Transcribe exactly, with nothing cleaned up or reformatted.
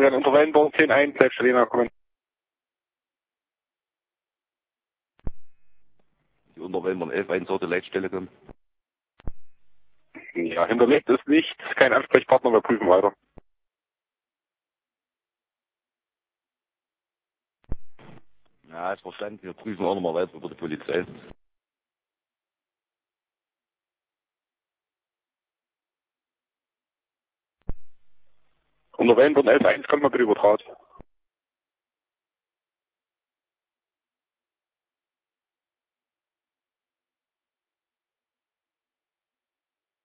Florian unter Wellenborn zehn eins, Selbstständiger kommen. Die unter Wellenborn elf eins sollte Leitstelle kommen. Ja, hinterlegt ist nicht, kein Ansprechpartner, wir prüfen weiter. Ja, ist verstanden. Wir prüfen auch nochmal weiter über die Polizei. Unter Wellenborn elf eins, kommt mal bitte über Draht.